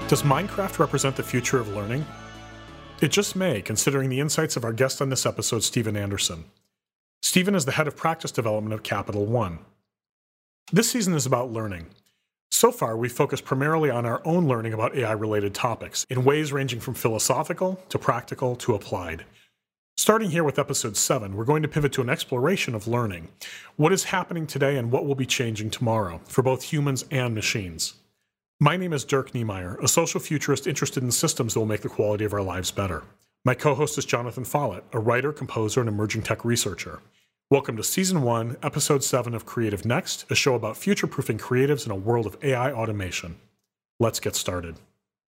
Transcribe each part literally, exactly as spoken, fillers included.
Does Minecraft represent the future of learning? It just may, considering the insights of our guest on this episode, Stephen Anderson. Stephen is the head of practice development of Capital One. This season is about learning. So far, we've focused primarily on our own learning about A I-related topics, in ways ranging from philosophical to practical to applied. Starting here with episode seven, we're going to pivot to an exploration of learning. What is happening today and what will be changing tomorrow, for both humans and machines. My name is Dirk Niemeyer, a social futurist interested in systems that will make the quality of our lives better. My co-host is Jonathan Follett, a writer, composer, and emerging tech researcher. Welcome to Season one, Episode seven of Creative Next, a show about future-proofing creatives in a world of A I automation. Let's get started.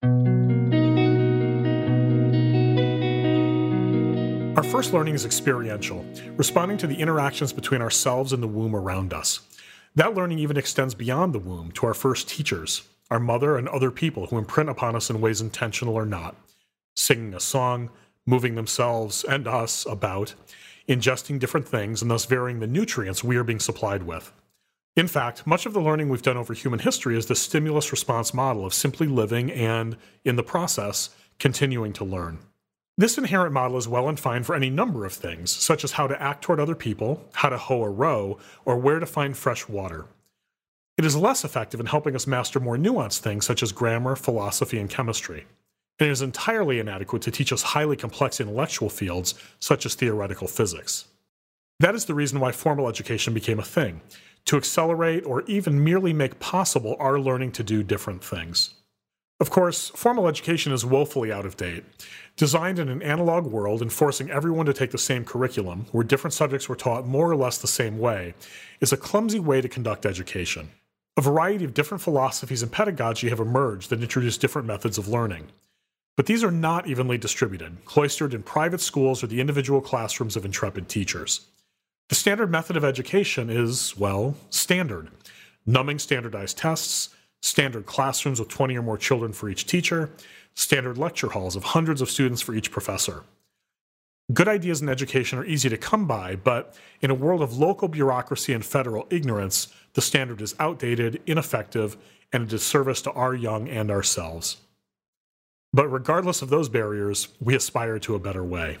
Our first learning is experiential, responding to the interactions between ourselves and the womb around us. That learning even extends beyond the womb to our first teachers, our mother and other people who imprint upon us in ways intentional or not, singing a song, moving themselves and us about, ingesting different things, and thus varying the nutrients we are being supplied with. In fact, much of the learning we've done over human history is the stimulus-response model of simply living and, in the process, continuing to learn. This inherent model is well and fine for any number of things, such as how to act toward other people, how to hoe a row, or where to find fresh water. It is less effective in helping us master more nuanced things such as grammar, philosophy, and chemistry. And it is entirely inadequate to teach us highly complex intellectual fields such as theoretical physics. That is the reason why formal education became a thing, to accelerate or even merely make possible our learning to do different things. Of course, formal education is woefully out of date. Designed in an analog world and forcing everyone to take the same curriculum, where different subjects were taught more or less the same way, is a clumsy way to conduct education. A variety of different philosophies and pedagogy have emerged that introduce different methods of learning. But these are not evenly distributed, cloistered in private schools or the individual classrooms of intrepid teachers. The standard method of education is, well, standard. Numbing standardized tests, standard classrooms with twenty or more children for each teacher, standard lecture halls of hundreds of students for each professor. Good ideas in education are easy to come by, but in a world of local bureaucracy and federal ignorance, the standard is outdated, ineffective, and a disservice to our young and ourselves. But regardless of those barriers, we aspire to a better way.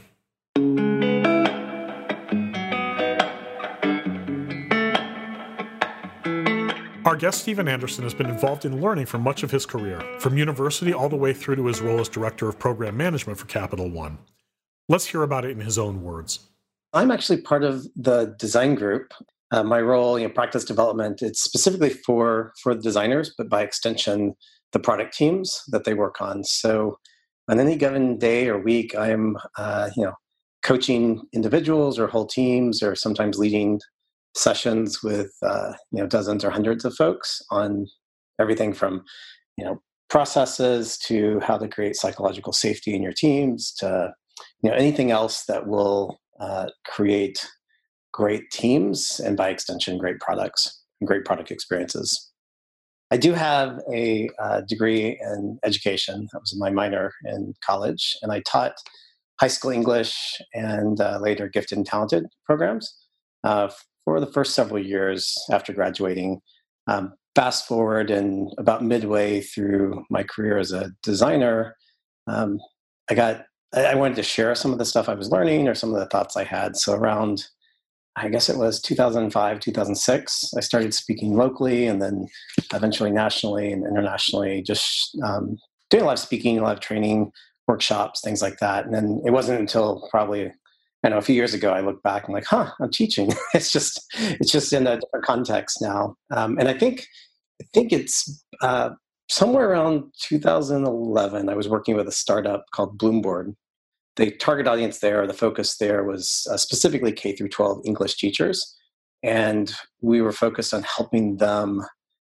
Our guest Stephen Anderson has been involved in learning for much of his career, from university all the way through to his role as Director of Program Management for Capital One. Let's hear about it in his own words. I'm actually part of the design group. Uh, my role, you know, practice development, it's specifically for, for the designers, but by extension, the product teams that they work on. So on any given day or week, I'm, uh, you know, coaching individuals or whole teams, or sometimes leading sessions with, uh, you know, dozens or hundreds of folks on everything from, you know, processes to how to create psychological safety in your teams to, you know, anything else that will uh, create great teams and by extension, great products and great product experiences. I do have a uh, degree in education. That was my minor in college, and I taught high school English and uh, later gifted and talented programs uh, for the first several years after graduating. Um, fast forward and about midway through my career as a designer, um, I got I wanted to share some of the stuff I was learning or some of the thoughts I had. So around, I guess it was two thousand five, two thousand six, I started speaking locally and then eventually nationally and internationally, just um, doing a lot of speaking, a lot of training, workshops, things like that. And then it wasn't until probably, I don't know, a few years ago, I look back and I'm like, huh, I'm teaching. it's just, it's just in a different context now. Um, and I think, I think it's, uh, somewhere around two thousand eleven, I was working with a startup called Bloomboard. The target audience there, the focus there was uh, specifically K through twelve English teachers. And we were focused on helping them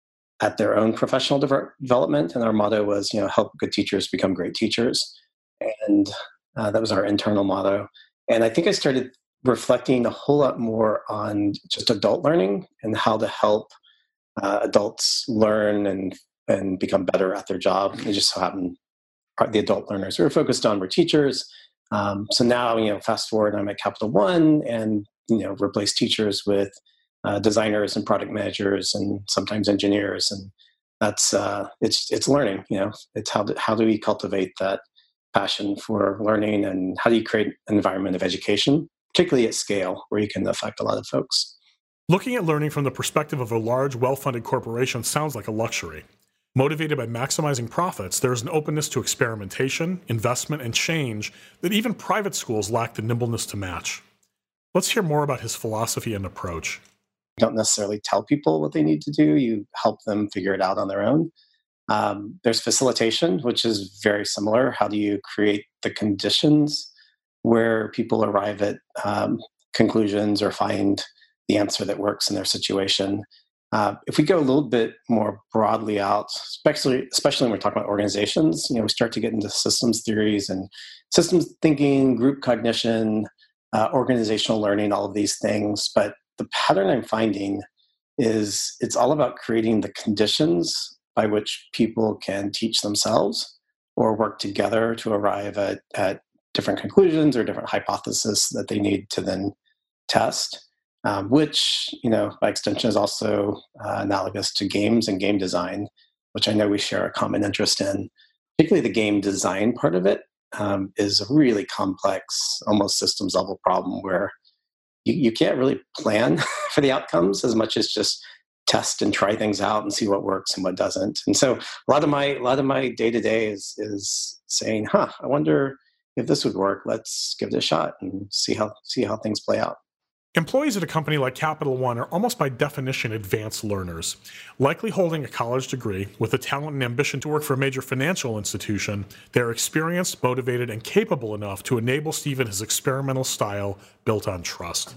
at their own professional de- development. And our motto was, you know, help good teachers become great teachers. And uh, that was our internal motto. And I think I started reflecting a whole lot more on just adult learning and how to help uh, adults learn and and become better at their job. It just so happened the adult learners we were focused on were teachers. Um, so now, you know, fast forward, I'm at Capital One and, you know, replace teachers with uh, designers and product managers and sometimes engineers. And that's uh, it's it's learning. You know, it's how do, how do we cultivate that passion for learning, and how do you create an environment of education, particularly at scale, where you can affect a lot of folks. Looking at learning from the perspective of a large, well-funded corporation sounds like a luxury. Motivated by maximizing profits, there is an openness to experimentation, investment, and change that even private schools lack the nimbleness to match. Let's hear more about his philosophy and approach. You don't necessarily tell people what they need to do. You help them figure it out on their own. Um, there's facilitation, which is very similar. How do you create the conditions where people arrive at um, conclusions or find the answer that works in their situation? Uh, if we go a little bit more broadly out, especially especially when we're talking about organizations, you know, we start to get into systems theories and systems thinking, group cognition, uh, organizational learning, all of these things. But the pattern I'm finding is it's all about creating the conditions by which people can teach themselves or work together to arrive at, at different conclusions or different hypotheses that they need to then test. Um, which, you know, by extension is also uh, analogous to games and game design, which I know we share a common interest in. Particularly the game design part of it um, is a really complex, almost systems level problem where you, you can't really plan for the outcomes as much as just test and try things out and see what works and what doesn't. And so a lot of my a lot of my day to day is is saying, huh, I wonder if this would work. Let's give it a shot and see how see how things play out. Employees at a company like Capital One are almost by definition advanced learners. Likely holding a college degree, with the talent and ambition to work for a major financial institution, they are experienced, motivated, and capable enough to enable Stephen his experimental style built on trust.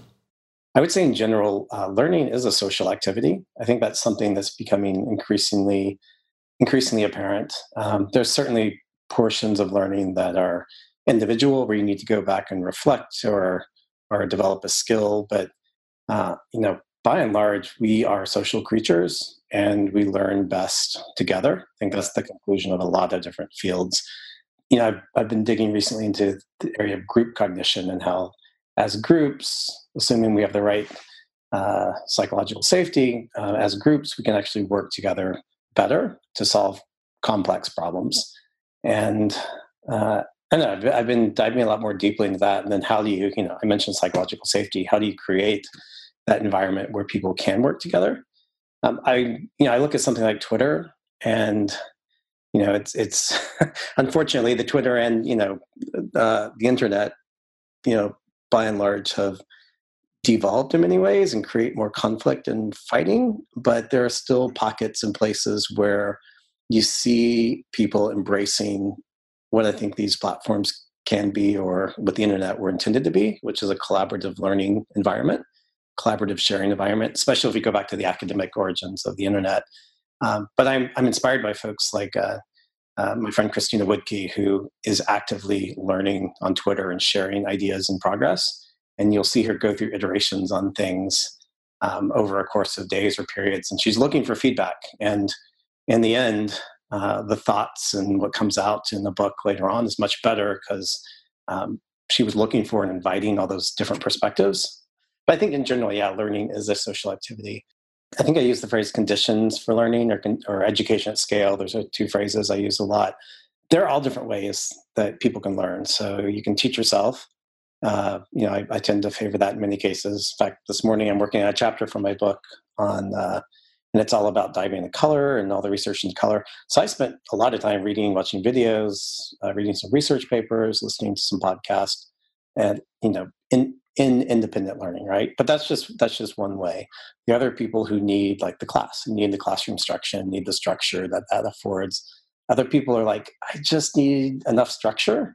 I would say in general, uh, learning is a social activity. I think that's something that's becoming increasingly, increasingly apparent. Um, there's certainly portions of learning that are individual, where you need to go back and reflect or or develop a skill. But, uh, you know, by and large, we are social creatures and we learn best together. I think that's the conclusion of a lot of different fields. You know, I've, I've been digging recently into the area of group cognition and how as groups, assuming we have the right uh, psychological safety, uh, as groups, we can actually work together better to solve complex problems. And, uh, I know I've, I've been diving a lot more deeply into that. And then how do you, you know, I mentioned psychological safety. How do you create that environment where people can work together? Um, I, you know, I look at something like Twitter, and you know, it's it's unfortunately the Twitter and you know uh, the internet, you know, by and large have devolved in many ways and create more conflict and fighting. But there are still pockets and places where you see people embracing what I think these platforms can be, or what the internet were intended to be, which is a collaborative learning environment, collaborative sharing environment, especially if we go back to the academic origins of the internet. Um, but I'm, I'm inspired by folks like uh, uh, my friend Christina Woodkey, who is actively learning on Twitter and sharing ideas and progress. And you'll see her go through iterations on things um, over a course of days or periods. And she's looking for feedback. And in the end, Uh, the thoughts and what comes out in the book later on is much better because um, she was looking for and inviting all those different perspectives. But I think in general, yeah, learning is a social activity. I think I use the phrase conditions for learning or, con- or education at scale. Those are two phrases I use a lot. There are all different ways that people can learn. So you can teach yourself. Uh, you know, I, I tend to favor that in many cases. In fact, this morning I'm working on a chapter from my book on uh, and it's all about diving into color and all the research into color. So I spent a lot of time reading, watching videos, uh, reading some research papers, listening to some podcasts, and you know, in in independent learning, right? But that's just that's just one way. The other people who need like the class, need the classroom structure, need the structure that that affords. Other people are like, I just need enough structure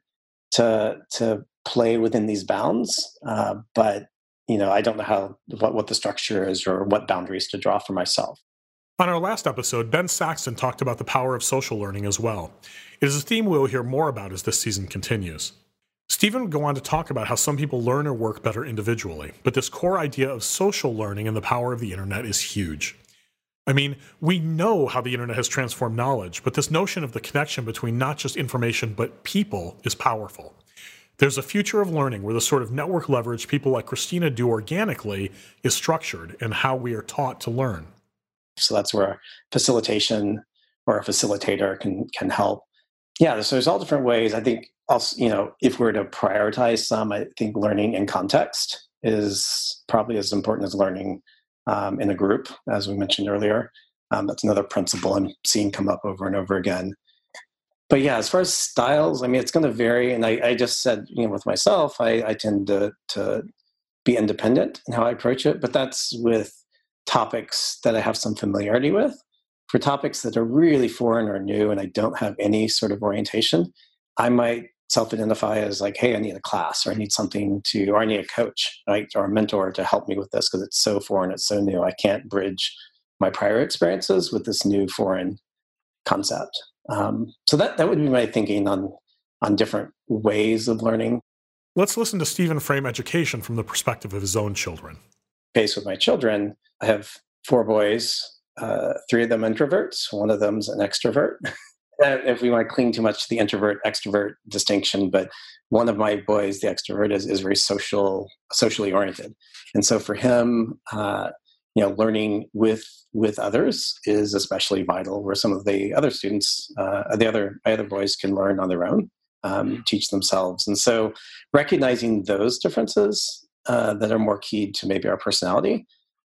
to to play within these bounds, uh, but you know, I don't know how what, what the structure is or what boundaries to draw for myself. On our last episode, Ben Saxton talked about the power of social learning as well. It is a theme we'll hear more about as this season continues. Stephen would go on to talk about how some people learn or work better individually, but this core idea of social learning and the power of the internet is huge. I mean, we know how the internet has transformed knowledge, but this notion of the connection between not just information but people is powerful. There's a future of learning where the sort of network leverage people like Christina do organically is structured and how we are taught to learn. So that's where facilitation or a facilitator can can help. Yeah, so there's all different ways. I think also, you know, if we're to prioritize some, I think learning in context is probably as important as learning um, in a group, as we mentioned earlier. Um, that's another principle I'm seeing come up over and over again. But yeah, as far as styles, I mean, it's going to vary. And I, I just said, you know, with myself, I, I tend to, to be independent in how I approach it, but that's with topics that I have some familiarity with. For topics that are really foreign or new and I don't have any sort of orientation, I might self-identify as like, hey, I need a class, or I need something to, or I need a coach, right, or a mentor to help me with this because it's so foreign, it's so new. I can't bridge my prior experiences with this new foreign concept. Um, so that, that would be my thinking on, on different ways of learning. Let's listen to Stephen frame education from the perspective of his own children. Based with my children, I have four boys, uh, three of them introverts, one of them's an extrovert. If we want to cling too much to the introvert-extrovert distinction, but one of my boys, the extrovert, is, is very social, socially oriented. And so for him, uh, you know, learning with with others is especially vital, where some of the other students, uh, the other my other boys can learn on their own, um, teach themselves. And so recognizing those differences uh, that are more keyed to maybe our personality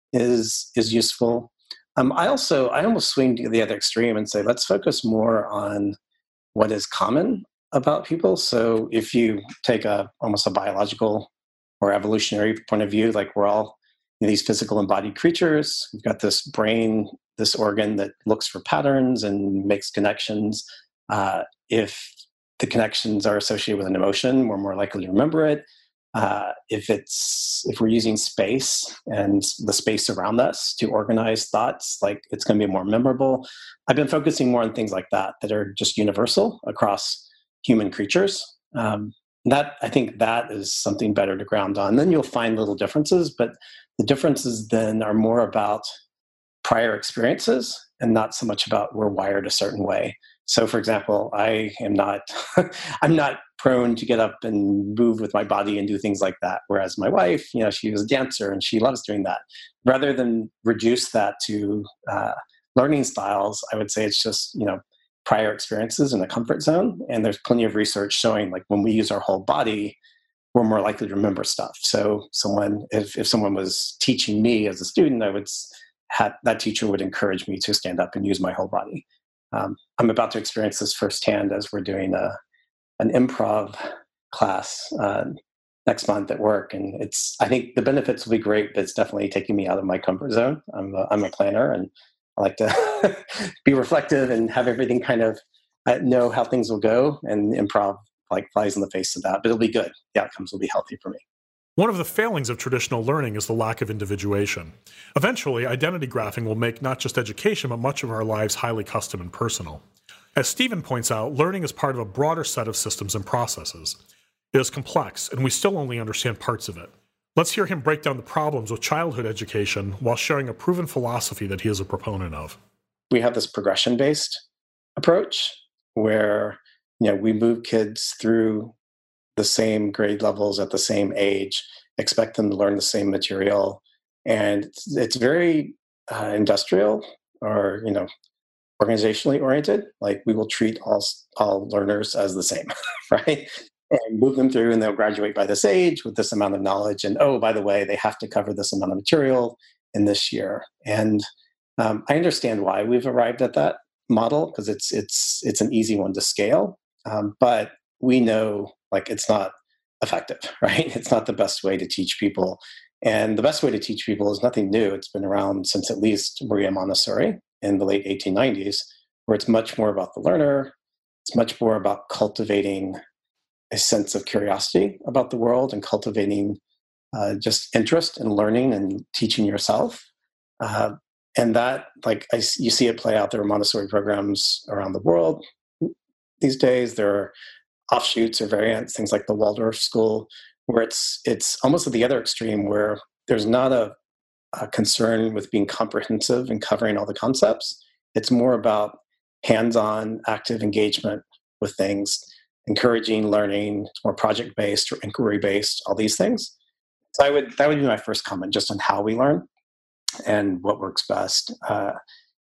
is is useful. Um, I also, I almost swing to the other extreme and say, let's focus more on what is common about people. So if you take a almost a biological or evolutionary point of view, like we're all you know, these physical embodied creatures, we've got this brain, this organ that looks for patterns and makes connections. Uh, if the connections are associated with an emotion, we're more likely to remember it. Uh, if it's if we're using space and the space around us to organize thoughts, like it's going to be more memorable. I've been focusing more on things like that that are just universal across human creatures. Um, that I think that is something better to ground on. Then you'll find little differences, but the differences then are more about prior experiences and not so much about we're wired a certain way. So, for example, I am not, I'm not prone to get up and move with my body and do things like that. Whereas my wife, you know, she was a dancer and she loves doing that. Rather than reduce that to uh, learning styles, I would say it's just, you know, prior experiences in a comfort zone. And there's plenty of research showing like when we use our whole body, we're more likely to remember stuff. So someone, if, if someone was teaching me as a student, I would have, that teacher would encourage me to stand up and use my whole body. Um, I'm about to experience this firsthand as we're doing a, an improv class uh, next month at work. And it's, I think the benefits will be great, but it's definitely taking me out of my comfort zone. I'm a, I'm a planner and I like to be reflective and have everything kind of uh, know how things will go. And improv like flies in the face of that, but it'll be good. The outcomes will be healthy for me. One of the failings of traditional learning is the lack of individuation. Eventually, identity graphing will make not just education, but much of our lives highly custom and personal. As Stephen points out, learning is part of a broader set of systems and processes. It is complex, and we still only understand parts of it. Let's hear him break down the problems with childhood education while sharing a proven philosophy that he is a proponent of. We have this progression-based approach where, you know, we move kids through the same grade levels at the same age, expect them to learn the same material. And it's, it's very uh, industrial or, you know, organizationally oriented. Like we will treat all, all learners as the same, right? And move them through and they'll graduate by this age with this amount of knowledge. And oh, by the way, they have to cover this amount of material in this year. And um, I understand why we've arrived at that model because it's, it's, it's an easy one to scale. Um, but we know like it's not effective, right? It's not the best way to teach people. And the best way to teach people is nothing new. It's been around since at least Maria Montessori in the late eighteen nineties, where it's much more about the learner. It's much more about cultivating a sense of curiosity about the world and cultivating uh, just interest in learning and teaching yourself. Uh, and that, like, I, you see it play out. There are Montessori programs around the world these days. There are offshoots or variants, things like the Waldorf School, where it's it's almost at the other extreme, where there's not a, a concern with being comprehensive and covering all the concepts. It's more about hands-on, active engagement with things, encouraging learning. It's more project-based or inquiry-based, all these things. So I would that would be my first comment, just on how we learn and what works best. Uh,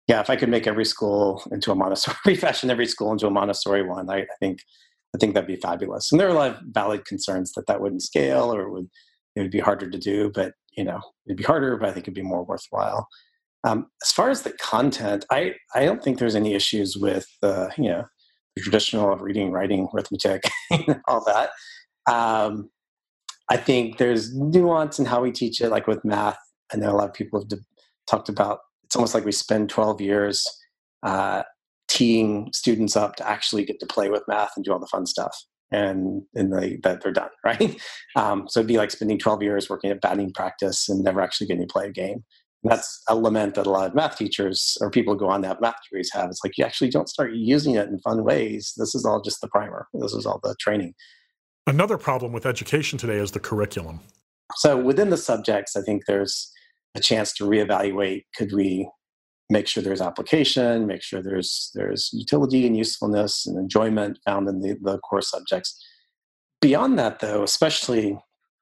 yeah, if I could make every school into a Montessori, fashion every school into a Montessori one, I, I think I think that'd be fabulous. And there are a lot of valid concerns that that wouldn't scale, or it would it would be harder to do. But you know, it'd be harder, but I think it'd be more worthwhile. Um, as far as the content, I I don't think there's any issues with uh, you know the traditional reading, writing, arithmetic, all that. Um, I think there's nuance in how we teach it, like with math. I know a lot of people have de- talked about it's almost like we spend twelve years uh, teeing students up to actually get to play with math and do all the fun stuff. And, and they, that they're done, right? Um, so it'd be like spending twelve years working at batting practice and never actually getting to play a game. And that's a lament that a lot of math teachers or people who go on to have math degrees have. It's like you actually don't start using it in fun ways. This is all just the primer. This is all the training. Another problem with education today is the curriculum. So within the subjects, I think there's a chance to reevaluate. Could we make sure there's application, make sure there's there's utility and usefulness and enjoyment found in the, the core subjects. Beyond that, though, especially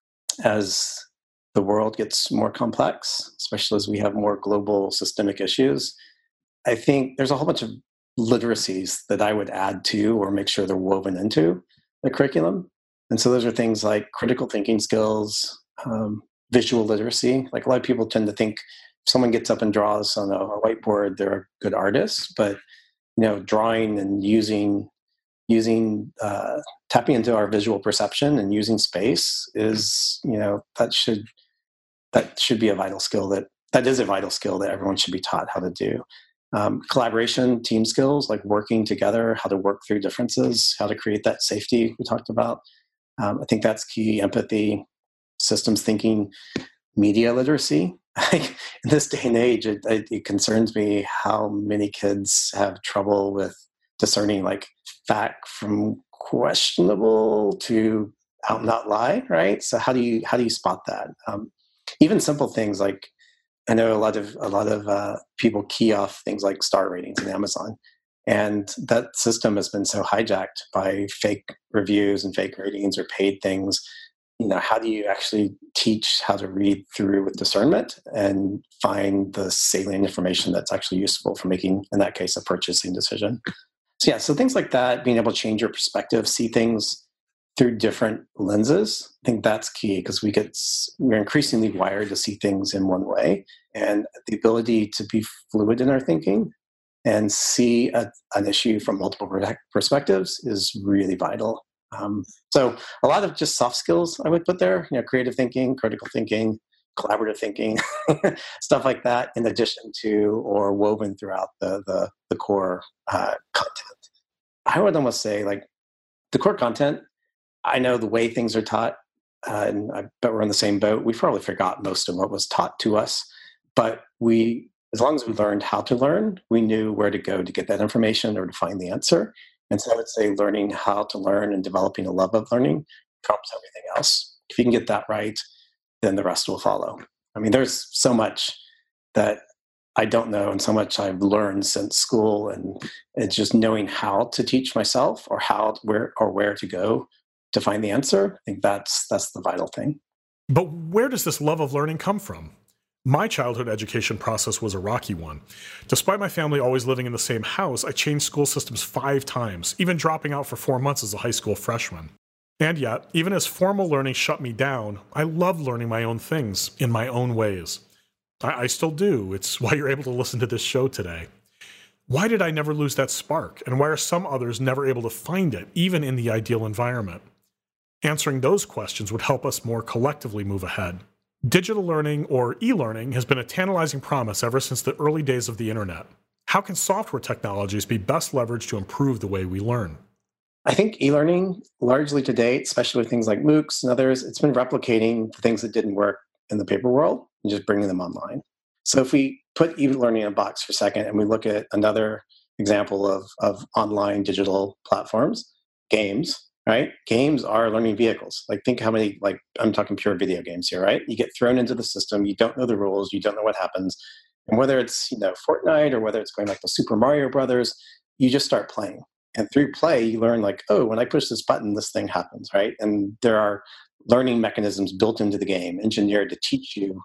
as the world gets more complex, especially as we have more global systemic issues, I think there's a whole bunch of literacies that I would add to or make sure they're woven into the curriculum. And so those are things like critical thinking skills, um, visual literacy. Like a lot of people tend to think if someone gets up and draws on a, a whiteboard, they're a good artist. But you know, drawing and using using uh, tapping into our visual perception and using space is, you know, that should that should be a vital skill that that is a vital skill that everyone should be taught how to do. Um, collaboration, team skills, like working together, how to work through differences, how to create that safety we talked about. Um, I think that's key. Empathy, systems thinking, media literacy. In this day and age, it, it, it concerns me how many kids have trouble with discerning like fact from questionable to out and not lie, right? So how do you how do you spot that? Um, even simple things like I know a lot of a lot of uh, people key off things like star ratings in Amazon, and that system has been so hijacked by fake reviews and fake ratings or paid things. You know, how do you actually teach how to read through with discernment and find the salient information that's actually useful for making, in that case, a purchasing decision? So yeah, so things like that, being able to change your perspective, see things through different lenses, I think that's key because we get we're increasingly wired to see things in one way, and the ability to be fluid in our thinking and see a, an issue from multiple perspectives is really vital. Um, so a lot of just soft skills I would put there, you know, creative thinking, critical thinking, collaborative thinking, stuff like that, in addition to or woven throughout the the, the core uh, content. I would almost say like the core content. I know the way things are taught, uh, and I bet we're in the same boat. We probably forgot most of what was taught to us, but we, as long as we learned how to learn, we knew where to go to get that information or to find the answer. And so I would say learning how to learn and developing a love of learning trumps everything else. If you can get that right, then the rest will follow. I mean, there's so much that I don't know and so much I've learned since school, and it's just knowing how to teach myself or how where or where to go to find the answer. I think that's that's the vital thing. But where does this love of learning come from? My childhood education process was a rocky one. Despite my family always living in the same house, I changed school systems five times, even dropping out for four months as a high school freshman. And yet, even as formal learning shut me down, I loved learning my own things in my own ways. I, I still do. It's why you're able to listen to this show today. Why did I never lose that spark? And why are some others never able to find it, even in the ideal environment? Answering those questions would help us more collectively move ahead. Digital learning, or e-learning, has been a tantalizing promise ever since the early days of the internet. How can software technologies be best leveraged to improve the way we learn? I think e-learning, largely to date, especially with things like MOOCs and others, it's been replicating the things that didn't work in the paper world and just bringing them online. So if we put e-learning in a box for a second and we look at another example of, of online digital platforms, games, right? Games are learning vehicles. Like think how many, like I'm talking pure video games here, right? You get thrown into the system, you don't know the rules, you don't know what happens. And whether it's, you know, Fortnite or whether it's going like the Super Mario Brothers, you just start playing. And through play, you learn like, oh, when I push this button, this thing happens, right? And there are learning mechanisms built into the game, engineered to teach you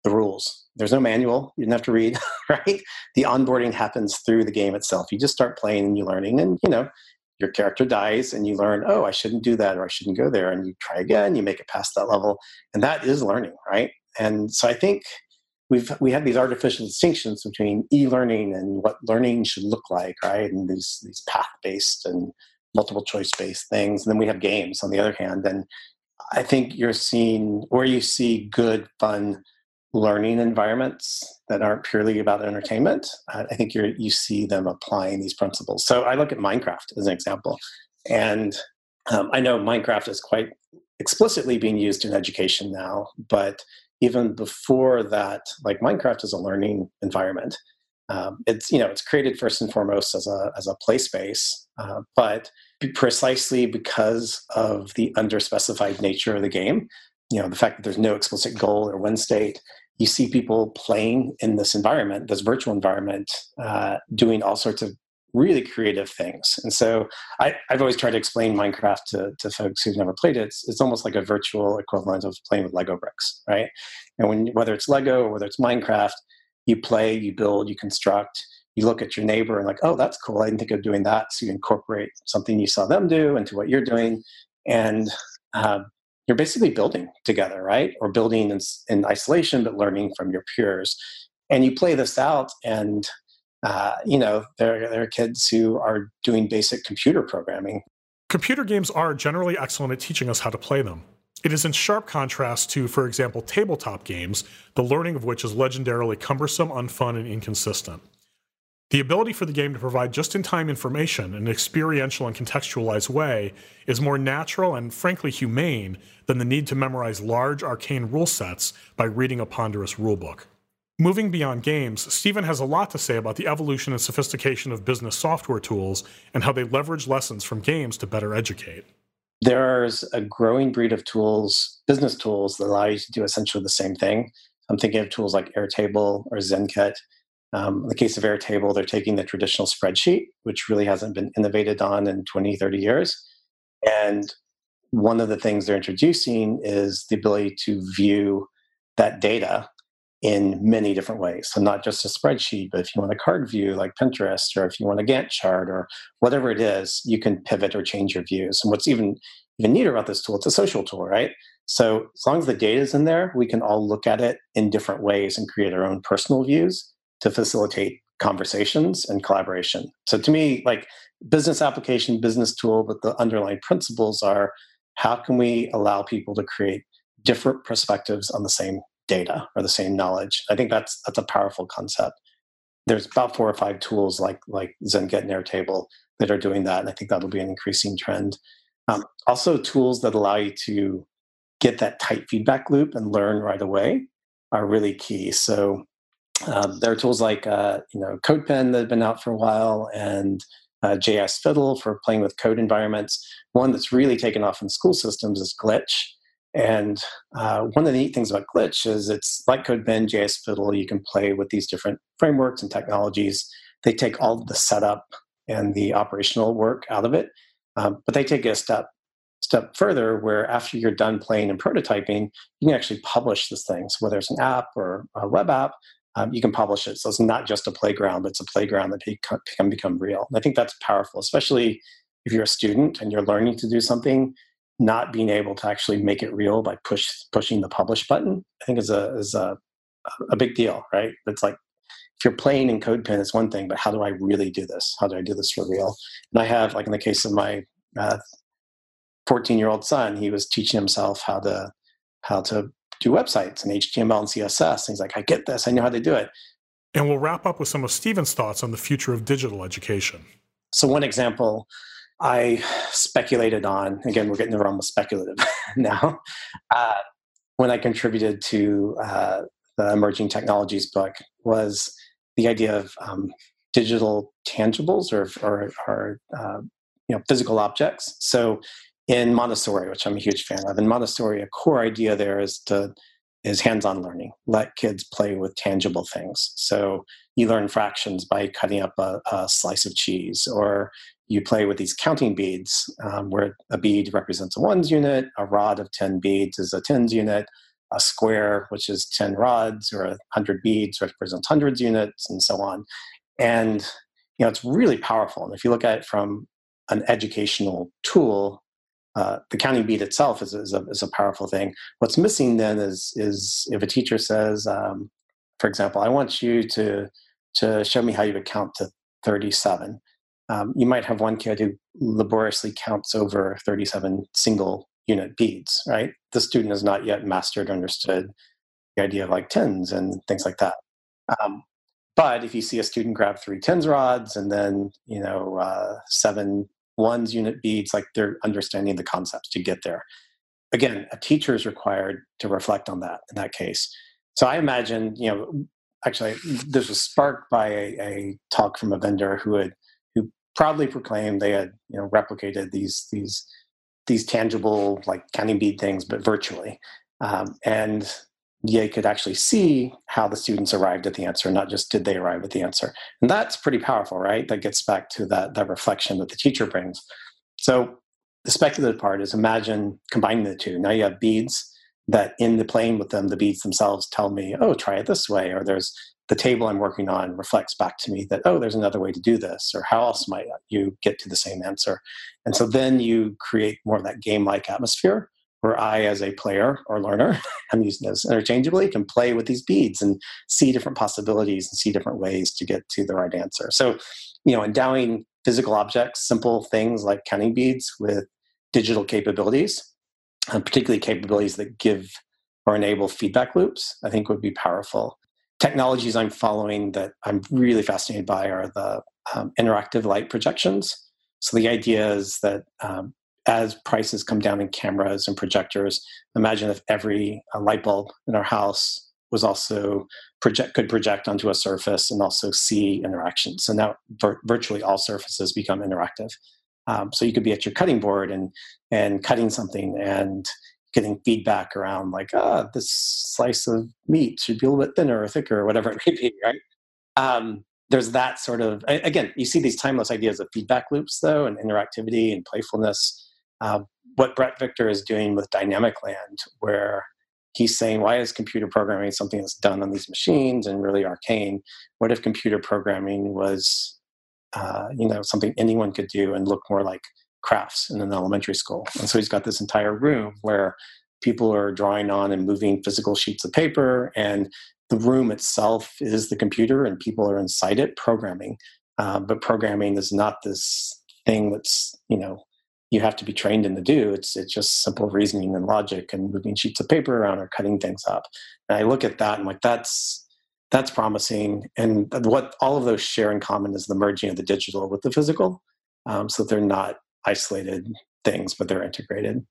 the rules. There's no manual. You don't have to read, right? The onboarding happens through the game itself. You just start playing and you're learning, and you know, your character dies and you learn, oh, I shouldn't do that, or I shouldn't go there. And you try again, you make it past that level. And that is learning, right? And so I think we've, we have these artificial distinctions between e-learning and what learning should look like, right? And these, these path-based and multiple choice-based things. And then we have games on the other hand. And I think you're seeing, or you see good, fun learning environments that aren't purely about entertainment. I think you're, you see them applying these principles. So I look at Minecraft as an example. And um, I know Minecraft is quite explicitly being used in education now, but even before that, like Minecraft is a learning environment. Um, it's, you know, it's created first and foremost as a, as a play space, uh, but precisely because of the underspecified nature of the game, you know, the fact that there's no explicit goal or win state, you see people playing in this environment, this virtual environment, uh, doing all sorts of really creative things. And so I, I've always tried to explain Minecraft to, to folks who've never played it. It's, it's almost like a virtual equivalent of playing with Lego bricks, right? And when, whether it's Lego or whether it's Minecraft, you play, you build, you construct, you look at your neighbor and like, oh, that's cool. I didn't think of doing that. So you incorporate something you saw them do into what you're doing. And uh, you're basically building together, right? Or building in, in isolation, but learning from your peers. And you play this out, and uh, you know there, there are kids who are doing basic computer programming. Computer games are generally excellent at teaching us how to play them. It is in sharp contrast to, for example, tabletop games, the learning of which is legendarily cumbersome, unfun, and inconsistent. The ability for the game to provide just-in-time information in an experiential and contextualized way is more natural and, frankly, humane than the need to memorize large, arcane rule sets by reading a ponderous rulebook. Moving beyond games, Stephen has a lot to say about the evolution and sophistication of business software tools and how they leverage lessons from games to better educate. There's a growing breed of tools, business tools, that allow you to do essentially the same thing. I'm thinking of tools like Airtable or Zenkit. Um, in the case of Airtable, they're taking the traditional spreadsheet, which really hasn't been innovated on in twenty, thirty years. And one of the things they're introducing is the ability to view that data in many different ways. So not just a spreadsheet, but if you want a card view like Pinterest, or if you want a Gantt chart or whatever it is, you can pivot or change your views. And what's even, even neater about this tool, it's a social tool, right? So as long as the data is in there, we can all look at it in different ways and create our own personal views to facilitate conversations and collaboration. So to me, like business application, business tool, but the underlying principles are, how can we allow people to create different perspectives on the same data or the same knowledge? I think that's that's a powerful concept. There's about four or five tools like like Zenkit and Airtable that are doing that, and I think that'll be an increasing trend. Um, also, tools that allow you to get that tight feedback loop and learn right away are really key. So um, there are tools like uh, you know CodePen that have been out for a while, and uh, J S Fiddle for playing with code environments. One that's really taken off in school systems is Glitch. And uh, one of the neat things about Glitch is it's like CodePen, J S Fiddle. You can play with these different frameworks and technologies. They take all of the setup and the operational work out of it, um, but they take it a step step further, where after you're done playing and prototyping, you can actually publish this thing. So whether it's an app or a web app, um, you can publish it. So it's not just a playground, but it's a playground that can, can become real. And I think that's powerful, especially if you're a student and you're learning to do something. Not being able to actually make it real by push pushing the publish button, I think is a is a a big deal, right? It's like if you're playing in CodePen, it's one thing, but how do I really do this? How do I do this for real? And I have, like in the case of my fourteen-year-old son, he was teaching himself how to how to do websites in H T M L and C S S. And he's like, I get this. I know how to do it. And we'll wrap up with some of Stephen's thoughts on the future of digital education. So one example I speculated on, again, we're getting the realm of speculative now, uh, when I contributed to uh, the Emerging Technologies book, was the idea of um, digital tangibles or, or, or uh, you know, physical objects. So in Montessori, which I'm a huge fan of, in Montessori, a core idea there is to is hands-on learning. Let kids play with tangible things. So you learn fractions by cutting up a, a slice of cheese, or you play with these counting beads, um, where a bead represents a ones unit, a rod of ten beads is a tens unit, a square, which is ten rods, or a hundred beads represents hundreds units, and so on. And you know, it's really powerful. And if you look at it from an educational tool, uh, the counting bead itself is, is, a, is a powerful thing. What's missing then is is if a teacher says, um, for example, I want you to to show me how you would count to thirty-seven. Um, you might have one kid who laboriously counts over thirty-seven single unit beads, right? The student has not yet mastered or understood the idea of like tens and things like that. Um, but if you see a student grab three tens rods and then, you know, uh, seven ones unit beads, like they're understanding the concepts to get there. Again, a teacher is required to reflect on that in that case. So I imagine, you know, actually this was sparked by a, a talk from a vendor who had who proudly proclaimed they had, you know, replicated these these these tangible like counting bead things, but virtually. Um, and they could actually see how the students arrived at the answer, not just did they arrive at the answer. And that's pretty powerful, right? That gets back to that, that reflection that the teacher brings. So the speculative part is imagine combining the two. Now you have beads that in the playing with them, the beads themselves tell me, oh, try it this way. Or there's the table I'm working on reflects back to me that, oh, there's another way to do this. Or how else might you get to the same answer? And so then you create more of that game-like atmosphere where I, as a player or learner, I'm using those interchangeably, can play with these beads and see different possibilities and see different ways to get to the right answer. So, you know, endowing physical objects, simple things like counting beads with digital capabilities, and particularly capabilities that give or enable feedback loops, I think would be powerful. Technologies I'm following that I'm really fascinated by are the um, interactive light projections. So the idea is that um, as prices come down in cameras and projectors, imagine if every uh, light bulb in our house was also project could project onto a surface and also see interactions. So now vir- virtually all surfaces become interactive. Um, so you could be at your cutting board and and cutting something and getting feedback around like, ah, this slice of meat should be a little bit thinner or thicker or whatever it may be, right? Um, there's that sort of, again, you see these timeless ideas of feedback loops, though, and interactivity and playfulness. Uh, what Brett Victor is doing with Dynamic Land, where he's saying, why is computer programming something that's done on these machines and really arcane? What if computer programming was, uh, you know, something anyone could do and look more like crafts in an elementary school? And so he's got this entire room where people are drawing on and moving physical sheets of paper, and the room itself is the computer and people are inside it programming. Uh, but programming is not this thing that's, you know, you have to be trained in to do. It's it's just simple reasoning and logic and moving sheets of paper around or cutting things up. And I look at that and I'm like, that's that's promising. And what all of those share in common is the merging of the digital with the physical, um, so they're not isolated things, but they're integrated.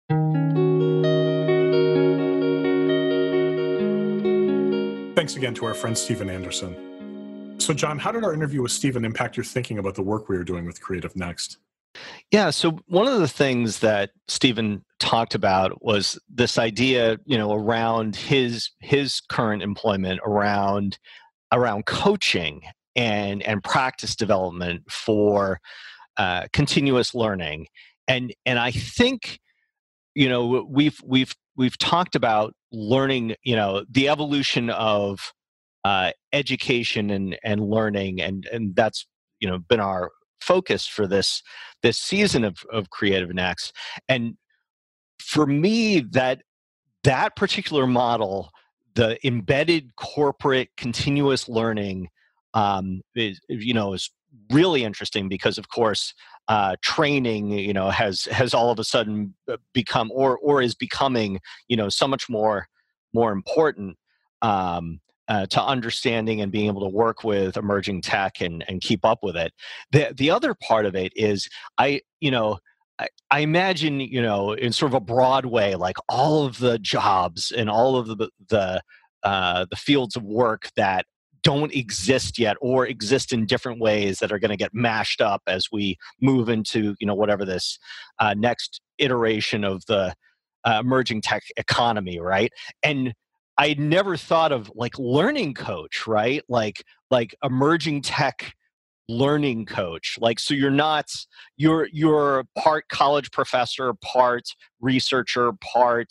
Thanks again to our friend Stephen Anderson. So, John, how did our interview with Stephen impact your thinking about the work we are doing with Creative Next? Yeah, so one of the things that Stephen talked about was this idea, you know, around his his current employment, around around coaching and and practice development for uh, continuous learning, and and I think, you know, we've we've we've talked about learning, you know, the evolution of uh, education and and learning, and and that's, you know, been our focus for this this season of, of Creative Next. And for me, that that particular model, the embedded corporate continuous learning, um, is, you know, is really interesting because, of course, uh, training, you know, has has all of a sudden become or or is becoming, you know, so much more more important. Um, Uh, to understanding and being able to work with emerging tech and, and keep up with it. The the other part of it is I, you know, I, I imagine, you know, in sort of a broad way, like all of the jobs and all of the the uh, the fields of work that don't exist yet or exist in different ways that are going to get mashed up as we move into, you know, whatever this uh, next iteration of the uh, emerging tech economy, right? And I never thought of like learning coach, right? Like like emerging tech learning coach. Like, so you're not you're you're part college professor, part researcher, part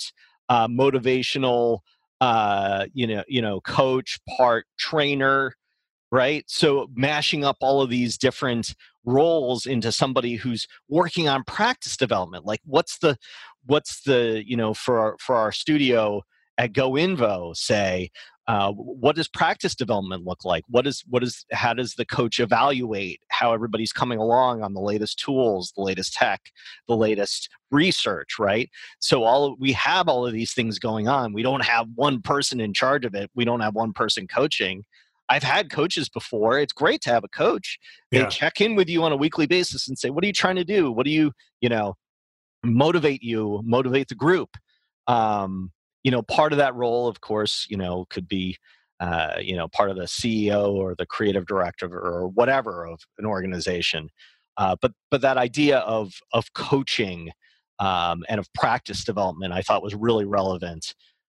uh, motivational, uh, you know, you know, coach, part trainer, right? So mashing up all of these different roles into somebody who's working on practice development. Like what's the, what's the, you know, for our, for our studio at GoInvo, say, uh, what does practice development look like? What is, what is, how does the coach evaluate how everybody's coming along on the latest tools, the latest tech, the latest research, right? So all we have all of these things going on. We don't have one person in charge of it. We don't have one person coaching. I've had coaches before. It's great to have a coach. They Yeah. check in with you on a weekly basis and say, what are you trying to do? What do you, you know, motivate you, motivate the group? Um, you know, part of that role, of course, you know, could be, uh, you know, part of the C E O or the creative director or whatever of an organization. Uh, but but that idea of of coaching um, and of practice development, I thought was really relevant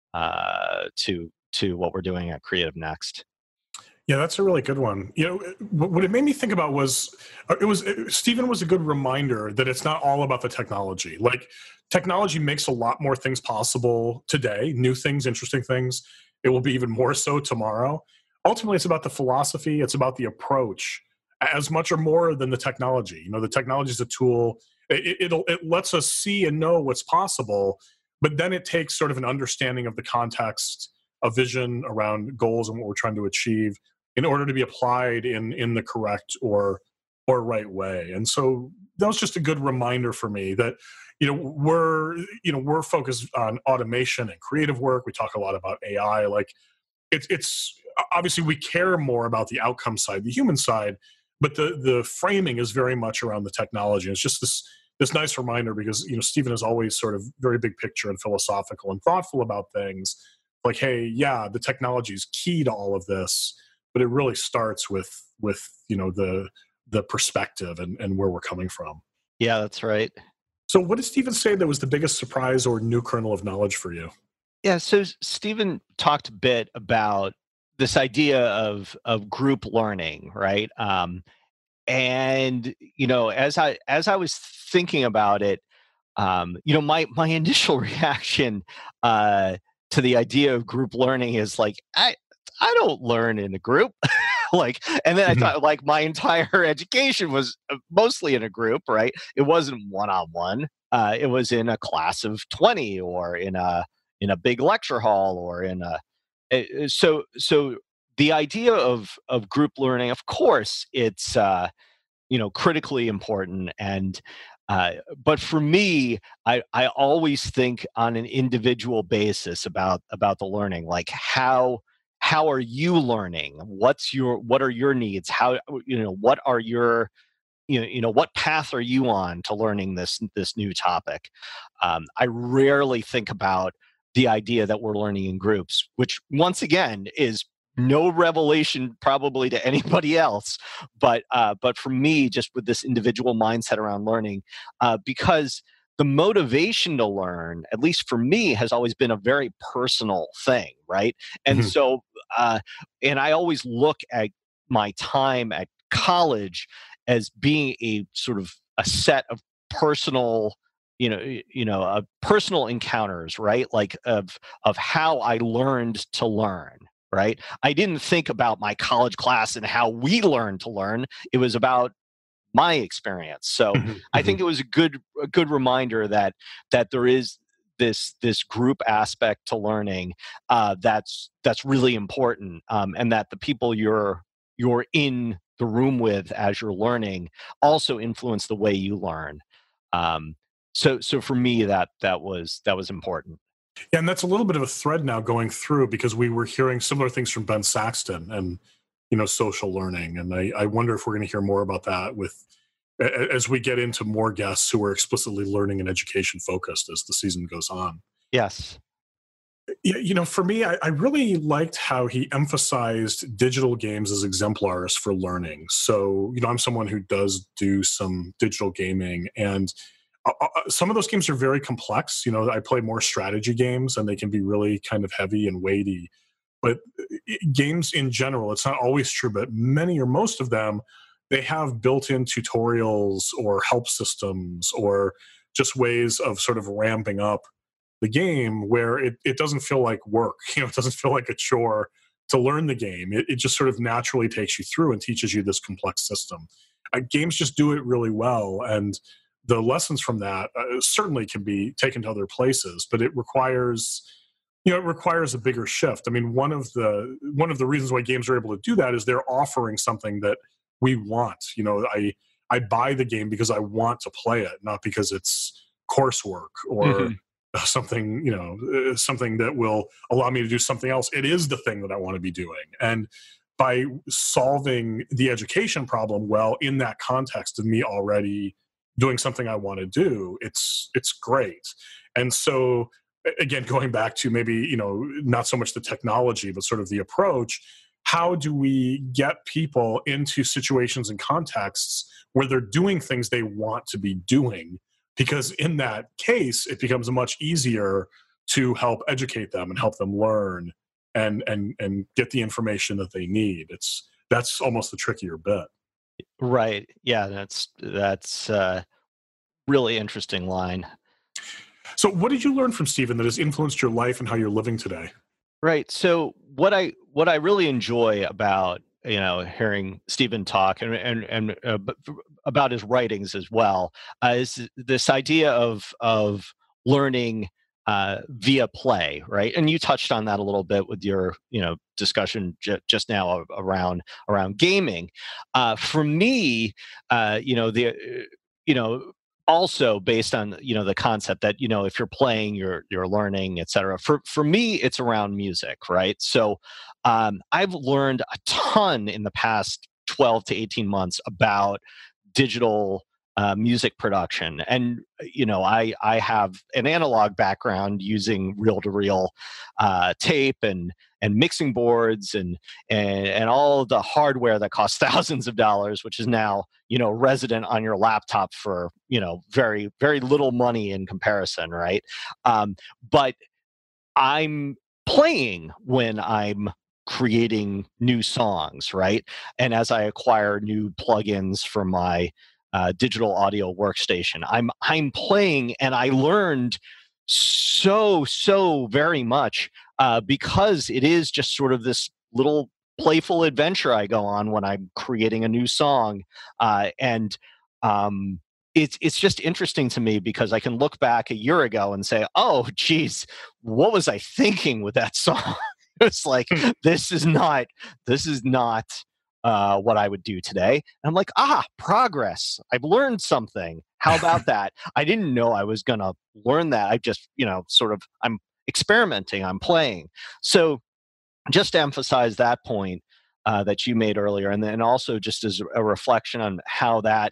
uh, to to what we're doing at Creative Next. Yeah, that's a really good one. You know, what it made me think about was uh, it was it, Stephen was a good reminder that it's not all about the technology. Like technology makes a lot more things possible today, new things, interesting things. It will be even more so tomorrow. Ultimately, it's about the philosophy. It's about the approach, as much or more than the technology. You know, the technology is a tool. It, it'll it lets us see and know what's possible, but then it takes sort of an understanding of the context, a vision around goals and what we're trying to achieve, in order to be applied in in the correct or or right way. And so that was just a good reminder for me that, you know, we're you know we're focused on automation and creative work. We talk a lot about A I. Like it's it's obviously we care more about the outcome side, the human side, but the the framing is very much around the technology. And it's just this this nice reminder because, you know, Stephen is always sort of very big picture and philosophical and thoughtful about things. Like, hey, yeah, the technology is key to all of this, but it really starts with with you know the the perspective and, and where we're coming from. Yeah, that's right. So what did Stephen say that was the biggest surprise or new kernel of knowledge for you? Yeah, so Stephen talked a bit about this idea of of group learning, right? Um, and you know, as I as I was thinking about it, um, you know, my my initial reaction uh, to the idea of group learning is like, I I don't learn in a group. Like, and then I Mhm. thought like my entire education was uh, mostly in a group, right? It wasn't one on one. Uh, it was in a class of twenty or in a in a big lecture hall or in a uh, so so the idea of of group learning, of course, it's uh, you know critically important and uh, but for me I, I always think on an individual basis about about the learning, like how how are you learning, what's your what are your needs, how you know what are your you know, you know what path are you on to learning this this new topic. um, I rarely think about the idea that we're learning in groups, which once again is no revelation probably to anybody else, but uh, but for me, just with this individual mindset around learning, uh, because the motivation to learn, at least for me, has always been a very personal thing, right? And Mhm. so, uh, and I always look at my time at college as being a sort of a set of personal you know y- you know uh, personal encounters, right? Like of of how I learned to learn, right? I didn't think about my college class and how we learned to learn. It was about my experience. So Mhm. I think Mhm. it was a good a good reminder that that there is this this group aspect to learning uh, that's that's really important, um, and that the people you're you're in the room with as you're learning also influence the way you learn. Um, so so for me that that was that was important. Yeah, and that's a little bit of a thread now going through because we were hearing similar things from Ben Saxton and, you know, social learning. And I, I wonder if we're going to hear more about that with as we get into more guests who are explicitly learning and education focused as the season goes on. Yes. Yeah, you know, for me, I, I really liked how he emphasized digital games as exemplars for learning. So, you know, I'm someone who does do some digital gaming, and uh, uh, some of those games are very complex. You know, I play more strategy games, and they can be really kind of heavy and weighty. But uh, games in general, it's not always true, but many or most of them, they have built-in tutorials or help systems or just ways of sort of ramping up the game where it, it doesn't feel like work. You know, it doesn't feel like a chore to learn the game. It, it just sort of naturally takes you through and teaches you this complex system. Uh, games just do it really well, and the lessons from that uh, certainly can be taken to other places, but it requires, you know, it requires a bigger shift. I mean, one of the one of the reasons why games are able to do that is they're offering something that we want. You know, I I buy the game because I want to play it, not because it's coursework or mm-hmm. something, you know, something that will allow me to do something else. It is the thing that I want to be doing. And by solving the education problem well in that context of me already doing something I want to do, it's it's great. And so again, going back to maybe, you know, not so much the technology, but sort of the approach, how do we get people into situations and contexts where they're doing things they want to be doing? Because in that case, it becomes much easier to help educate them and help them learn and and and get the information that they need. It's that's almost the trickier bit. Right. Yeah, that's that's uh really interesting line. So what did you learn from Stephen that has influenced your life and how you're living today? Right. So what I what I really enjoy about, you know, hearing Stephen talk and and and uh, about his writings as well uh, is this idea of of learning uh, via play, right? And you touched on that a little bit with your, you know, discussion j- just now around around gaming. Uh, for me, uh, you know, the you know. Also based on, you know, the concept that, you know, if you're playing, you're you're learning, et cetera. For for me, it's around music, right? So um, I've learned a ton in the past twelve to eighteen months about digital uh, music production, and you know, I I have an analog background using reel-to-reel uh, tape and and mixing boards and and and all of the hardware that costs thousands of dollars, which is now, you know, resident on your laptop for, you know, very very little money in comparison, right? Um, but I'm playing when I'm creating new songs, right? And as I acquire new plugins for my uh, digital audio workstation, I'm I'm playing, and I learned so so very much uh, because it is just sort of this little playful adventure I go on when I'm creating a new song, uh, and um, it's it's just interesting to me because I can look back a year ago and say, oh, geez, what was I thinking with that song? It's like, this is not, this is not uh, what I would do today. And I'm like, ah, progress. I've learned something. How about that? I didn't know I was going to learn that. I just, you know, sort of, I'm experimenting, I'm playing. So just to emphasize that point uh, that you made earlier, and then also just as a reflection on how that,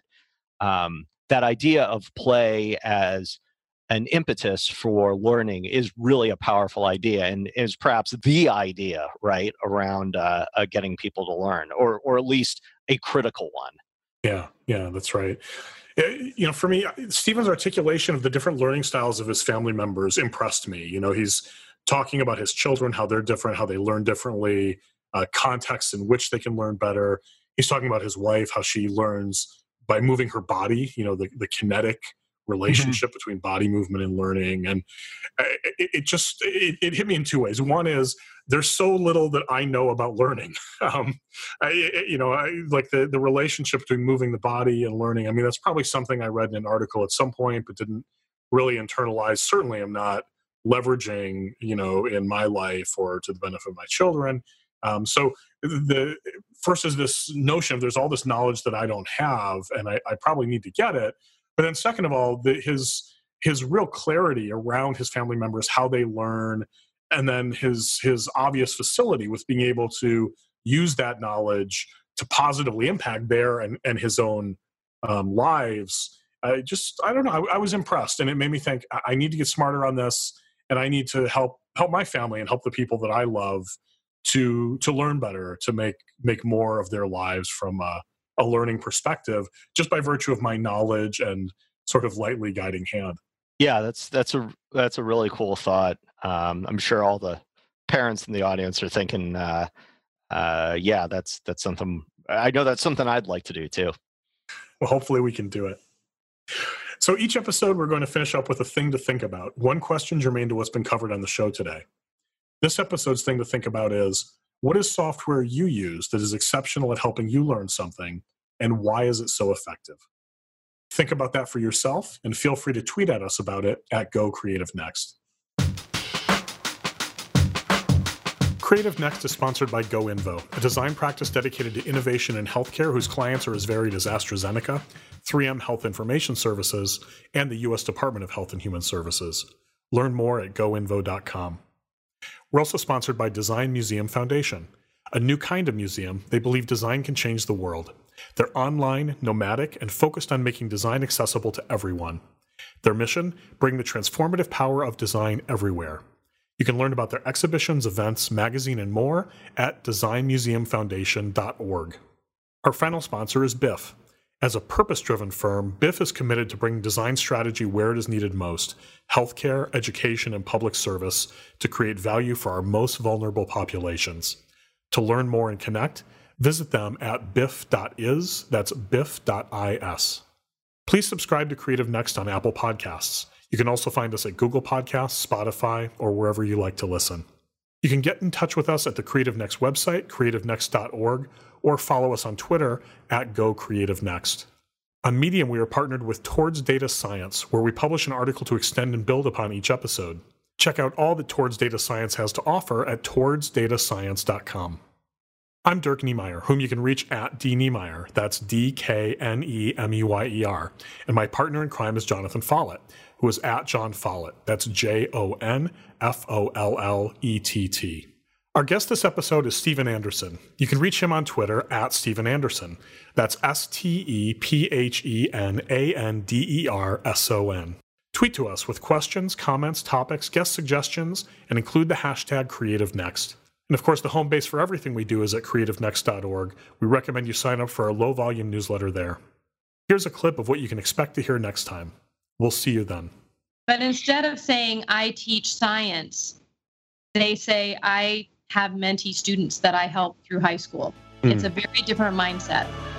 um, that idea of play as an impetus for learning is really a powerful idea, and is perhaps the idea, right, around uh, uh, getting people to learn, or or at least a critical one. Yeah, yeah, that's right. You know, for me, Stephen's articulation of the different learning styles of his family members impressed me. You know, he's talking about his children, how they're different, how they learn differently, uh, contexts in which they can learn better. He's talking about his wife, how she learns by moving her body, you know, the, the kinetic relationship mm-hmm. between body movement and learning. And it, it just, it, it hit me in two ways. One is there's so little that I know about learning. Um, I, you know, I, like the, the relationship between moving the body and learning. I mean, that's probably something I read in an article at some point, but didn't really internalize. Certainly I'm not leveraging, you know, in my life or to the benefit of my children. Um, so the first is this notion of there's all this knowledge that I don't have, and I, I probably need to get it. But then second of all, the, his his real clarity around his family members, how they learn, and then his his obvious facility with being able to use that knowledge to positively impact their and, and his own um, lives. I just, I don't know, I, I was impressed, and it made me think I, I need to get smarter on this, and I need to help help my family and help the people that I love to to learn better, to make make more of their lives from a, a learning perspective, just by virtue of my knowledge and sort of lightly guiding hand. Yeah, that's that's a that's a really cool thought. Um, I'm sure all the parents in the audience are thinking, uh, uh, yeah, that's that's something. I know that's something I'd like to do too. Well, hopefully we can do it. So each episode, we're going to finish up with a thing to think about. One question germane to what's been covered on the show today. This episode's thing to think about is, what is software you use that is exceptional at helping you learn something, and why is it so effective? Think about that for yourself, and feel free to tweet at us about it at Go Creative Next. Creative Next is sponsored by GoInvo, a design practice dedicated to innovation in healthcare whose clients are as varied as AstraZeneca, three M Health Information Services, and the U S Department of Health and Human Services. Learn more at go invo dot com. We're also sponsored by Design Museum Foundation, a new kind of museum. They believe design can change the world. They're online, nomadic, and focused on making design accessible to everyone. Their mission: bring the transformative power of design everywhere. You can learn about their exhibitions, events, magazine, and more at design museum foundation dot org. Our final sponsor is B I F. As a purpose-driven firm, B I F is committed to bringing design strategy where it is needed most: healthcare, education, and public service, to create value for our most vulnerable populations. To learn more and connect, visit them at biff dot is, that's biff dot is. Please subscribe to Creative Next on Apple Podcasts. You can also find us at Google Podcasts, Spotify, or wherever you like to listen. You can get in touch with us at the Creative Next website, creative next dot org, or follow us on Twitter at Go Creative Next. On Medium, we are partnered with Towards Data Science, where we publish an article to extend and build upon each episode. Check out all that Towards Data Science has to offer at towards data science dot com. I'm Dirk Niemeyer, whom you can reach at D Niemeyer, that's D K N E M E Y E R, and my partner in crime is Jonathan Follett, who is at John Follett, that's J O N F O L L E T T. Our guest this episode is Steven Anderson. You can reach him on Twitter at Steven Anderson, that's S T E P H E N A N D E R S O N. Tweet to us with questions, comments, topics, guest suggestions, and include the hashtag CreativeNext. And of course, the home base for everything we do is at creative next dot org. We recommend you sign up for our low-volume newsletter there. Here's a clip of what you can expect to hear next time. We'll see you then. But instead of saying, I teach science, they say, I have mentee students that I help through high school. Mm. It's a very different mindset.